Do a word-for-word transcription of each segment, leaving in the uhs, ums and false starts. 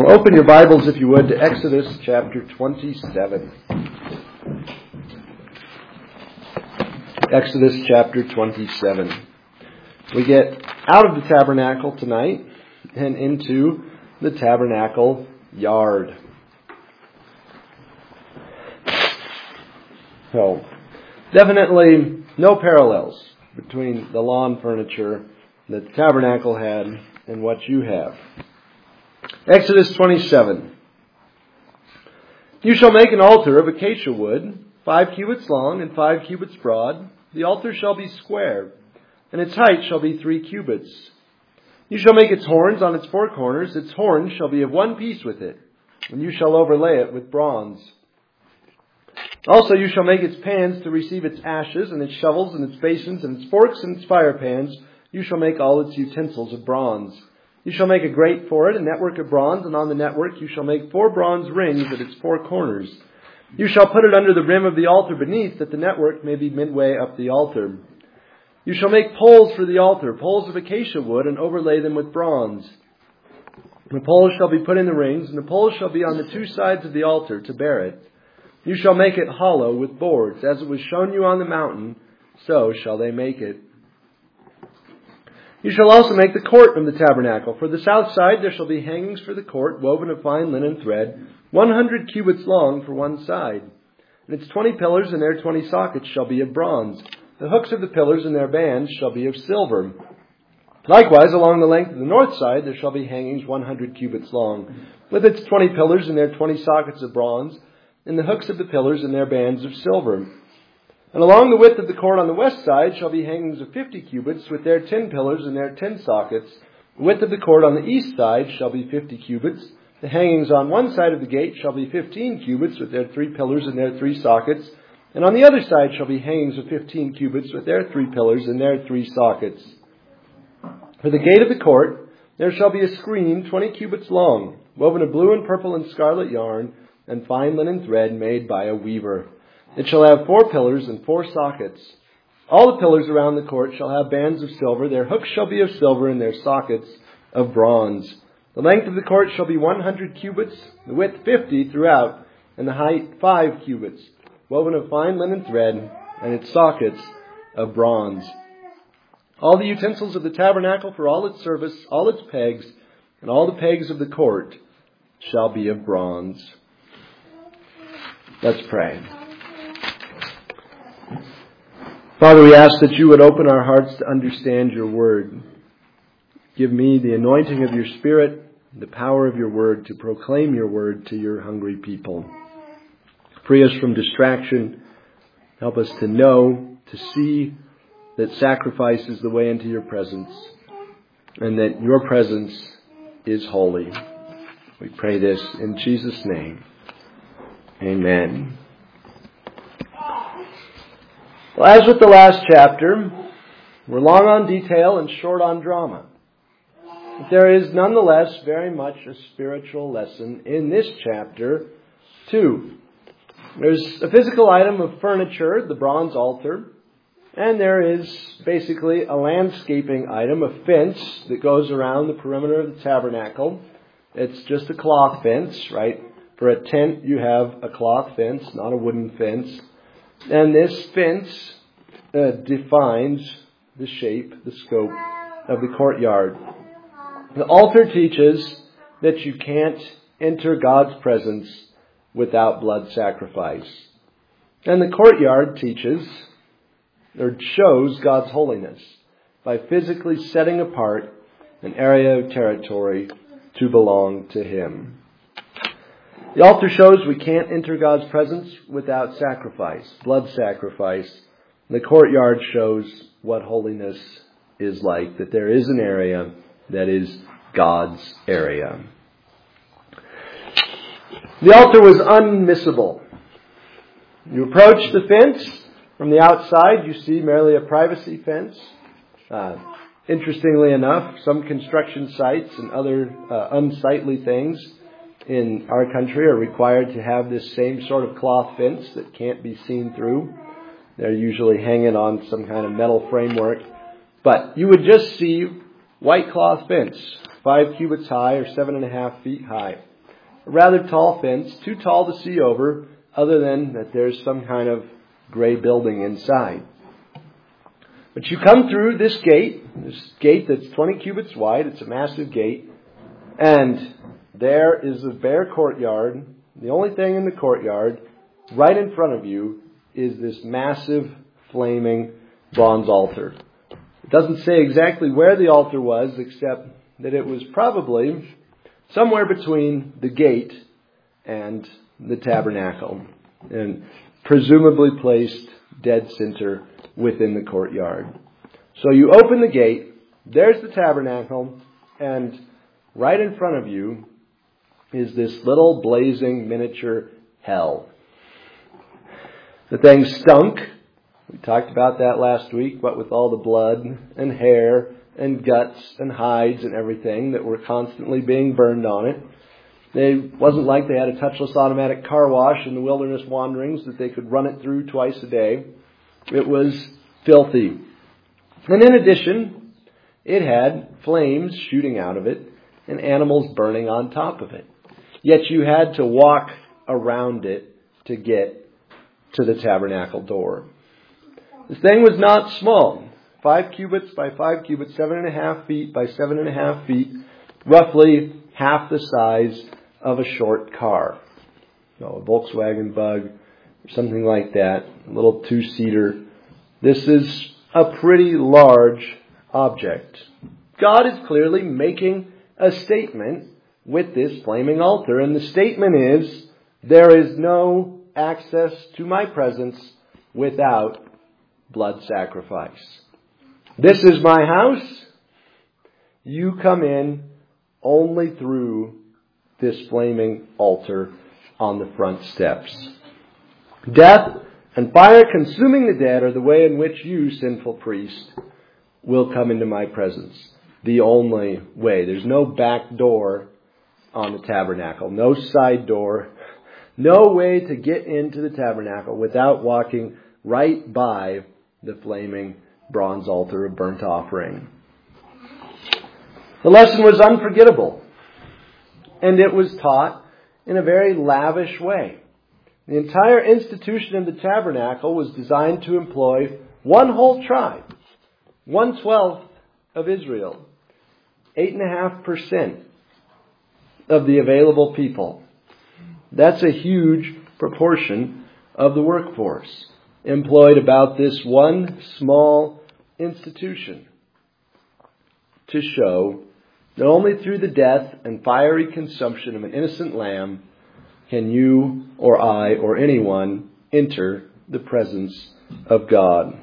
Open your Bibles, if you would, to Exodus chapter twenty-seven. Exodus chapter twenty-seven. We get out of the tabernacle tonight and into the tabernacle yard. So, definitely no parallels between the lawn furniture that the tabernacle had and what you have. Exodus twenty-seven. You shall make an altar of acacia wood, five cubits long and five cubits broad. The altar shall be square, and its height shall be three cubits. You shall make its horns on its four corners. Its horns shall be of one piece with it, and you shall overlay it with bronze. Also you shall make its pans to receive its ashes, and its shovels, and its basins, and its forks, and its fire pans. You shall make all its utensils of bronze. You shall make a grate for it, a network of bronze, and on the network you shall make four bronze rings at its four corners. You shall put it under the rim of the altar beneath, that the network may be midway up the altar. You shall make poles for the altar, poles of acacia wood, and overlay them with bronze. The poles shall be put in the rings, and the poles shall be on the two sides of the altar to bear it. You shall make it hollow with boards, as it was shown you on the mountain, so shall they make it. You shall also make the court of the tabernacle. For the south side there shall be hangings for the court, woven of fine linen thread, one hundred cubits long for one side. And its twenty pillars and their twenty sockets shall be of bronze. The hooks of the pillars and their bands shall be of silver. Likewise, along the length of the north side there shall be hangings one hundred cubits long, with its twenty pillars and their twenty sockets of bronze, and the hooks of the pillars and their bands of silver. And along the width of the court on the west side shall be hangings of fifty cubits, with their ten pillars and their ten sockets. The width of the court on the east side shall be fifty cubits. The hangings on one side of the gate shall be fifteen cubits, with their three pillars and their three sockets. And on the other side shall be hangings of fifteen cubits, with their three pillars and their three sockets. For the gate of the court there shall be a screen twenty cubits long, woven of blue and purple and scarlet yarn, and fine linen thread made by a weaver. It shall have four pillars and four sockets. All the pillars around the court shall have bands of silver. Their hooks shall be of silver, and their sockets of bronze. The length of the court shall be one hundred cubits, the width fifty throughout, and the height five cubits, woven of fine linen thread, and its sockets of bronze. All the utensils of the tabernacle for all its service, all its pegs, and all the pegs of the court shall be of bronze. Let's pray. Father, we ask that you would open our hearts to understand your word. Give me the anointing of your Spirit, the power of your word to proclaim your word to your hungry people. Free us from distraction. Help us to know, to see that sacrifice is the way into your presence, and that your presence is holy. We pray this in Jesus' name. Amen. Well, as with the last chapter, we're long on detail and short on drama. But there is nonetheless very much a spiritual lesson in this chapter, too. There's a physical item of furniture, the bronze altar, and there is basically a landscaping item, a fence that goes around the perimeter of the tabernacle. It's just a cloth fence, right? For a tent, you have a cloth fence, not a wooden fence. And this fence uh, defines the shape, the scope of the courtyard. The altar teaches that you can't enter God's presence without blood sacrifice. And the courtyard teaches, or shows God's holiness by physically setting apart an area of territory to belong to Him. The altar shows we can't enter God's presence without sacrifice, blood sacrifice. The courtyard shows what holiness is like, that there is an area that is God's area. The altar was unmissable. You approach the fence from the outside, you see merely a privacy fence. Uh, interestingly enough, some construction sites and other uh, unsightly things in our country are required to have this same sort of cloth fence that can't be seen through. They're usually hanging on some kind of metal framework. But you would just see white cloth fence, five cubits high or seven and a half feet high. a rather tall fence, too tall to see over, other than that there's some kind of gray building inside. But you come through this gate, this gate that's twenty cubits wide. It's a massive gate. And there is a bare courtyard. The only thing in the courtyard, right in front of you, is this massive flaming bronze altar. It doesn't say exactly where the altar was, except that it was probably somewhere between the gate and the tabernacle, and presumably placed dead center within the courtyard. So you open the gate, there's the tabernacle, and right in front of you is this little blazing miniature hell. The thing stunk. We talked about that last week, what with all the blood and hair and guts and hides and everything that were constantly being burned on it. It wasn't like they had a touchless automatic car wash in the wilderness wanderings that they could run it through twice a day. It was filthy. And in addition, it had flames shooting out of it and animals burning on top of it. Yet you had to walk around it to get to the tabernacle door. This thing was not small. Five cubits by five cubits, seven and a half feet by seven and a half feet, roughly half the size of a short car. So a Volkswagen Bug or something like that, a little two-seater. This is a pretty large object. God is clearly making a statement with this flaming altar, and the statement is, there is no access to my presence without blood sacrifice. This is my house. You come in only through this flaming altar on the front steps. Death and fire consuming the dead are the way in which you, sinful priest, will come into my presence. The only way. There's no back door on the tabernacle. No side door. No way to get into the tabernacle without walking right by the flaming bronze altar of burnt offering. The lesson was unforgettable, and it was taught in a very lavish way. The entire institution of the tabernacle was designed to employ one whole tribe, one twelfth of Israel, eight and a half percent of the available people. That's a huge proportion of the workforce employed about this one small institution to show that only through the death and fiery consumption of an innocent lamb can you or I or anyone enter the presence of God.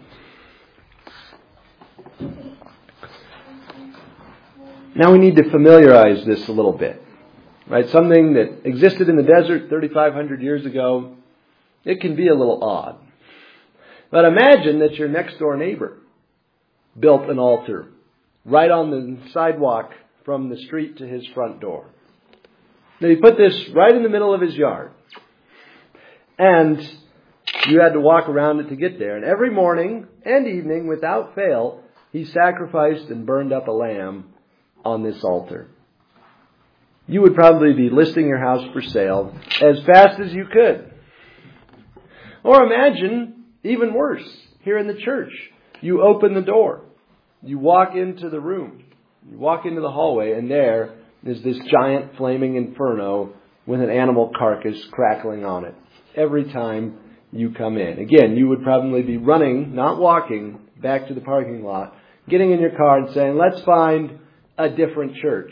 Now we need to familiarize this a little bit. Right? Something that existed in the desert thirty-five hundred years ago, it can be a little odd. But imagine that your next door neighbor built an altar right on the sidewalk from the street to his front door. Now he put this right in the middle of his yard. And you had to walk around it to get there. And every morning and evening, without fail, he sacrificed and burned up a lamb on this altar. You would probably be listing your house for sale as fast as you could. Or imagine, even worse, here in the church. You open the door. You walk into the room. You walk into the hallway, and there is this giant flaming inferno with an animal carcass crackling on it every time you come in. Again, you would probably be running, not walking, back to the parking lot, getting in your car and saying, let's find a different church.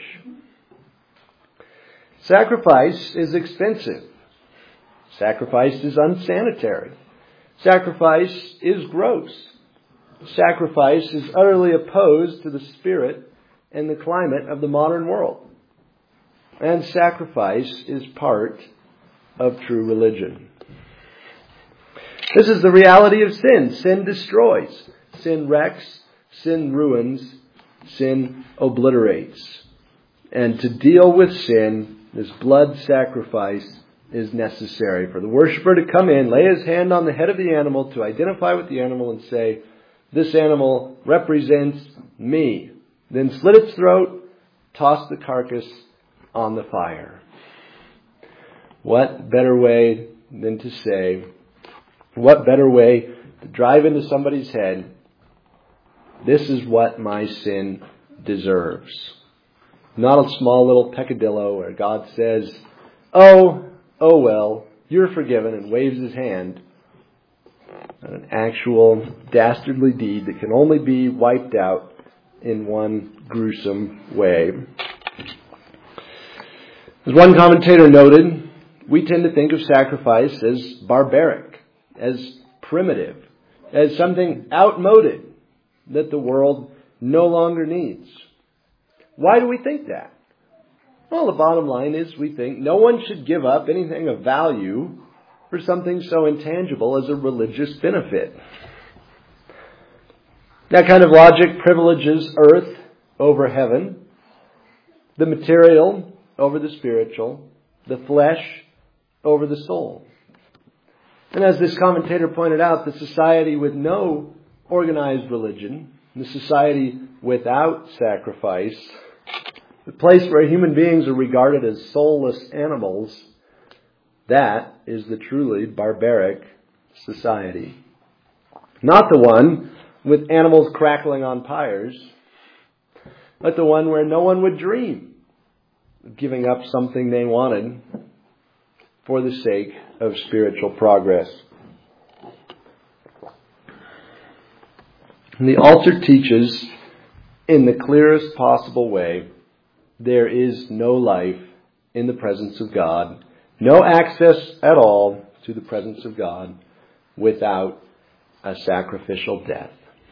Sacrifice is expensive. Sacrifice is unsanitary. Sacrifice is gross. Sacrifice is utterly opposed to the spirit and the climate of the modern world. And sacrifice is part of true religion. This is the reality of sin. Sin destroys. Sin wrecks. Sin ruins. Sin obliterates. And to deal with sin, this blood sacrifice is necessary for the worshiper to come in, lay his hand on the head of the animal to identify with the animal and say, this animal represents me. Then slit its throat, toss the carcass on the fire. What better way than to say, what better way to drive into somebody's head, this is what my sin deserves. Not a small little peccadillo where God says, oh, oh well, you're forgiven, and waves his hand. An actual dastardly deed that can only be wiped out in one gruesome way. As one commentator noted, we tend to think of sacrifice as barbaric, as primitive, as something outmoded that the world no longer needs. Why do we think that? Well, the bottom line is we think no one should give up anything of value for something so intangible as a religious benefit. That kind of logic privileges earth over heaven, the material over the spiritual, the flesh over the soul. And as this commentator pointed out, the society with no organized religion, the society without sacrifice, the place where human beings are regarded as soulless animals, that is the truly barbaric society. Not the one with animals crackling on pyres, but the one where no one would dream of giving up something they wanted for the sake of spiritual progress. And the altar teaches in the clearest possible way there is no life in the presence of God, no access at all to the presence of God without a sacrificial death.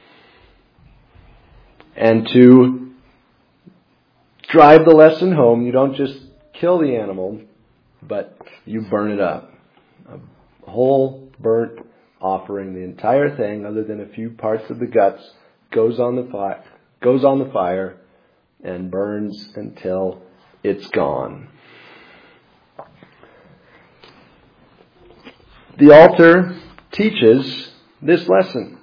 And to drive the lesson home, you don't just kill the animal, but you burn it up. A whole burnt offering, the entire thing, other than a few parts of the guts, goes on the fire, goes on the fire and burns until it's gone. The altar teaches this lesson.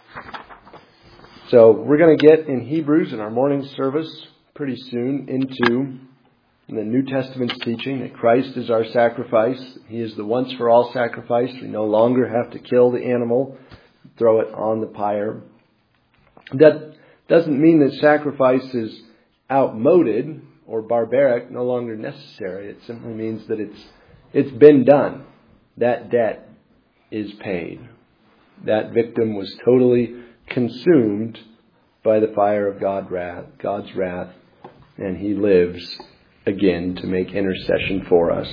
So we're going to get in Hebrews in our morning service pretty soon into the New Testament's teaching that Christ is our sacrifice. He is the once for all sacrifice. We no longer have to kill the animal, throw it on the pyre. That doesn't mean that sacrifice is outmoded or barbaric, no longer necessary. It simply means that it's it's been done. That debt is paid. That victim was totally consumed by the fire of God wrath, God's wrath, and he lives again to make intercession for us.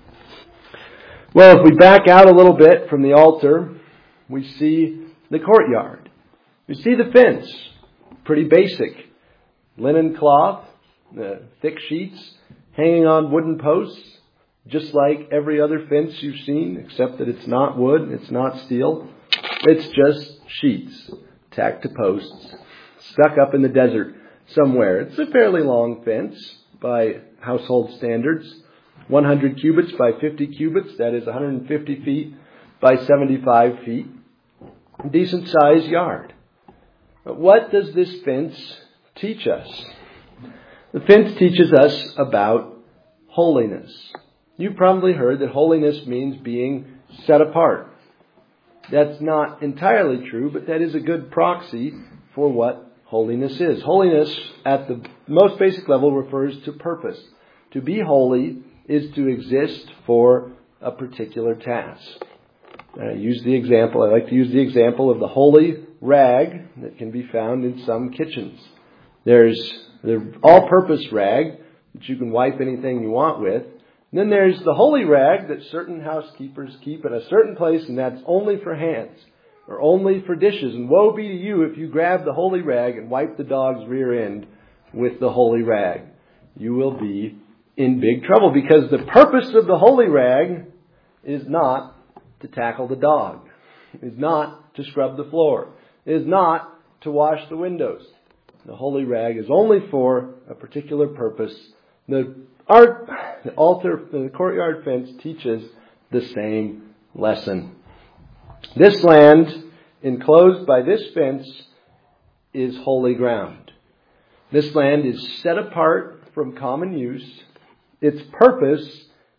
Well, if we back out a little bit from the altar, we see the courtyard. We see the fence, pretty basic. Linen cloth, uh, thick sheets, hanging on wooden posts, just like every other fence you've seen, except that it's not wood, it's not steel. It's just sheets tacked to posts, stuck up in the desert somewhere. It's a fairly long fence by household standards. one hundred cubits by fifty cubits, that is one hundred fifty feet by seventy-five feet. Decent sized yard. But what does this fence teach us? The fence teaches us about holiness. You've probably heard that holiness means being set apart. That's not entirely true, but that is a good proxy for what holiness is. Holiness, at the most basic level, refers to purpose. To be holy is to exist for a particular task. I use the example, I like to use the example of the holy rag that can be found in some kitchens. There's the all-purpose rag that you can wipe anything you want with. And then there's the holy rag that certain housekeepers keep in a certain place, and that's only for hands or only for dishes. And woe be to you if you grab the holy rag and wipe the dog's rear end with the holy rag. You will be in big trouble, because the purpose of the holy rag is not to tackle the dog, is not to scrub the floor, is not to wash the windows. The holy rag is only for a particular purpose. The art, the altar, the courtyard fence teaches the same lesson. This land, enclosed by this fence, is holy ground. This land is set apart from common use. Its purpose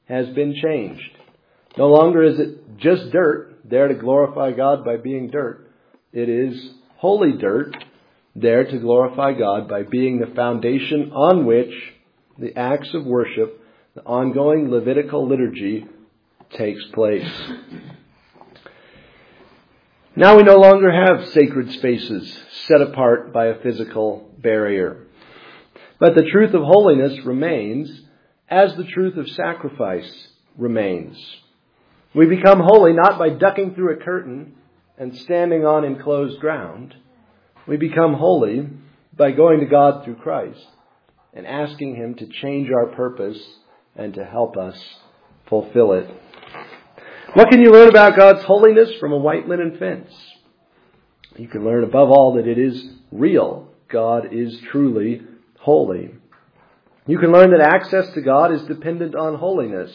has been changed. No longer is it just dirt, there to glorify God by being dirt. It is holy dirt, there to glorify God by being the foundation on which the acts of worship, the ongoing Levitical liturgy, takes place. Now we no longer have sacred spaces set apart by a physical barrier. But the truth of holiness remains as the truth of sacrifice remains. We become holy not by ducking through a curtain and standing on enclosed ground. We become holy by going to God through Christ and asking Him to change our purpose and to help us fulfill it. What can you learn about God's holiness from a white linen fence? You can learn above all that it is real. God is truly holy. You can learn that access to God is dependent on holiness.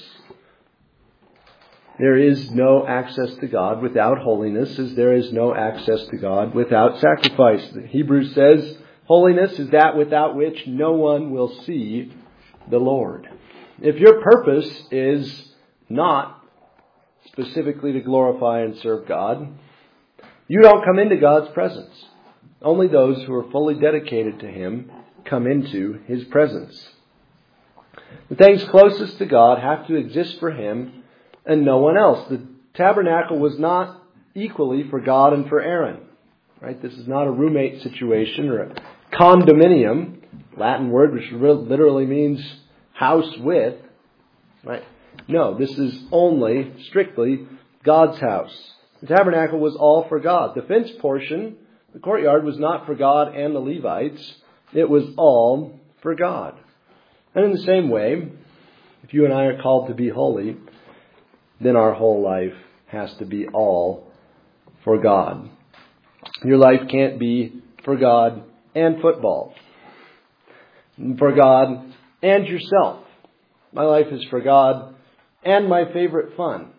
There is no access to God without holiness, as there is no access to God without sacrifice. The Hebrews says, holiness is that without which no one will see the Lord. If your purpose is not specifically to glorify and serve God, you don't come into God's presence. Only those who are fully dedicated to Him come into His presence. The things closest to God have to exist for Him and no one else. The tabernacle was not equally for God and for Aaron. Right? This is not a roommate situation or a condominium, Latin word which literally means house with. Right? No, this is only strictly God's house. The tabernacle was all for God. The fence portion, the courtyard, was not for God and the Levites. It was all for God. And in the same way, if you and I are called to be holy, then our whole life has to be all for God. Your life can't be for God and football, for God and yourself. My life is for God and my favorite fun,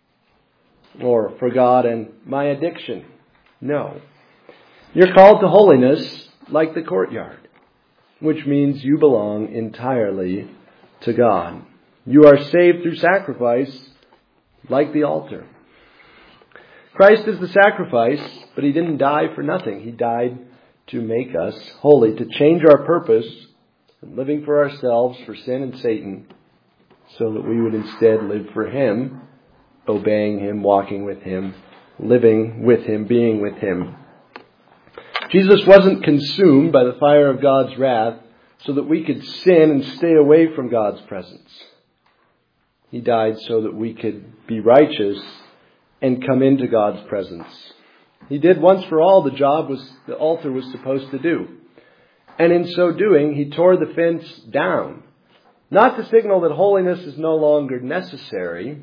or for God and my addiction. No. You're called to holiness like the courtyard, which means you belong entirely to God. You are saved through sacrifice like the altar. Christ is the sacrifice, but He didn't die for nothing. He died to make us holy, to change our purpose from living for ourselves, for sin and Satan, so that we would instead live for Him, obeying Him, walking with Him, living with Him, being with Him. Jesus wasn't consumed by the fire of God's wrath so that we could sin and stay away from God's presence. He died so that we could be righteous and come into God's presence. He did once for all the job was the altar was supposed to do. And in so doing, He tore the fence down. Not to signal that holiness is no longer necessary,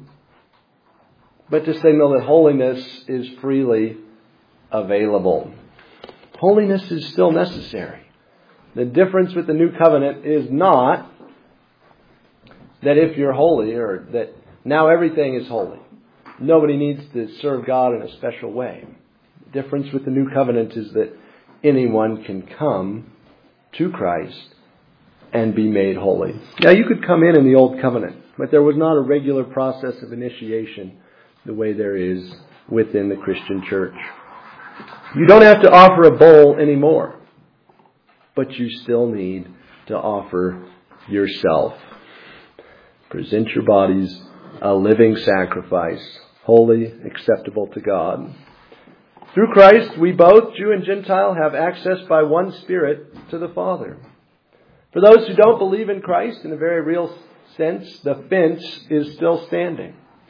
but to signal that holiness is freely available. Holiness is still necessary. The difference with the new covenant is not that if you're holy, or that now everything is holy. Nobody needs to serve God in a special way. The difference with the new covenant is that anyone can come to Christ and be made holy. Now, you could come in in the old covenant, but there was not a regular process of initiation the way there is within the Christian church. You don't have to offer a bowl anymore, but you still need to offer yourself. Present your bodies a living sacrifice, holy, acceptable to God. Through Christ, we both, Jew and Gentile, have access by one Spirit to the Father. For those who don't believe in Christ, in a very real sense, the fence is still standing.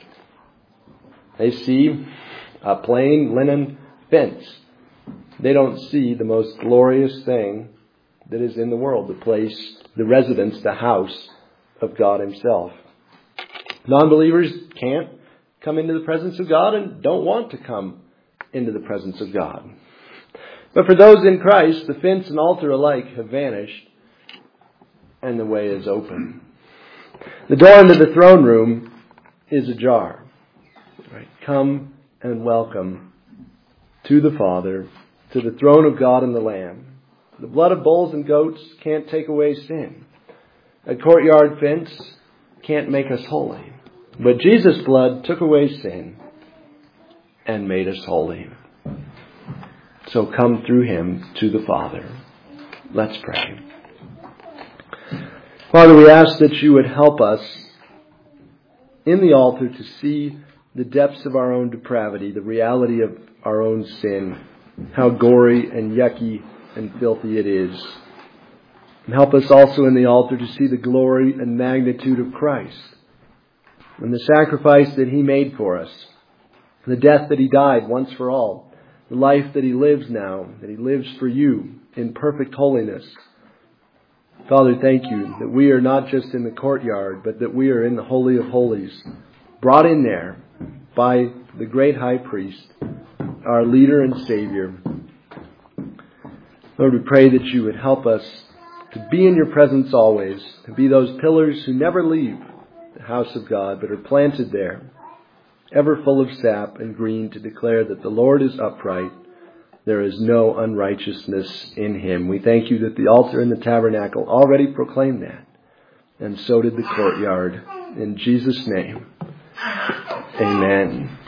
They see a plain linen fence. They don't see the most glorious thing that is in the world, the place, the residence, the house of God Himself. Non-believers can't come into the presence of God and don't want to come into the presence of God. But for those in Christ, the fence and altar alike have vanished and the way is open. The door into the throne room is ajar. Right? Come and welcome to the Father, to the throne of God and the Lamb. The blood of bulls and goats can't take away sin. A courtyard fence can't make us holy. But Jesus' blood took away sin and made us holy. So come through him to the Father. Let's pray. Father, we ask that you would help us in the altar to see the depths of our own depravity, the reality of our own sin, how gory and yucky and filthy it is. And help us also in the altar to see the glory and magnitude of Christ and the sacrifice that he made for us, the death that he died once for all, the life that he lives now, that he lives for you in perfect holiness. Father, thank you that we are not just in the courtyard, but that we are in the Holy of Holies, brought in there by the great high priest, our leader and Savior. Lord, we pray that you would help us to be in your presence always, to be those pillars who never leave the house of God, but are planted there, ever full of sap and green, to declare that the Lord is upright. There is no unrighteousness in him. We thank you that the altar and the tabernacle already proclaim that. And so did the courtyard. In Jesus' name, amen.